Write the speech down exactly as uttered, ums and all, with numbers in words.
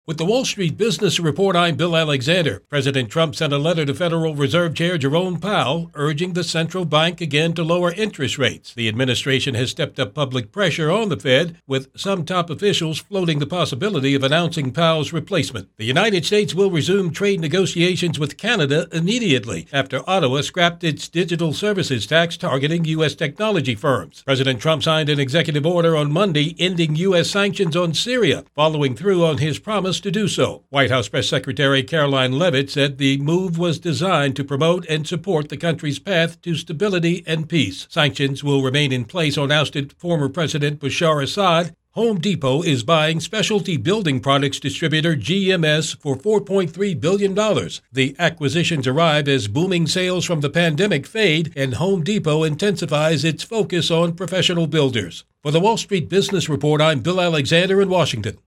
With the Wall Street Business Report, I'm Bill Alexander. President Trump sent a letter to Federal Reserve Chair Jerome Powell urging the central bank again to lower interest rates. The administration has stepped up public pressure on the Fed, with some top officials floating the possibility of announcing Powell's replacement. The United States will resume trade negotiations with Canada immediately after Ottawa scrapped its digital services tax targeting U S technology firms. President Trump signed an executive order on Monday ending U S sanctions on Syria, following through on his promise to do so. White House Press Secretary Caroline Leavitt said the move was designed to promote and support the country's path to stability and peace. Sanctions will remain in place on ousted former President Bashar Assad. Home Depot is buying specialty building products distributor G M S for four point three billion dollars. The acquisitions arrive as booming sales from the pandemic fade and Home Depot intensifies its focus on professional builders. For the Wall Street Business Report, I'm Bill Alexander in Washington.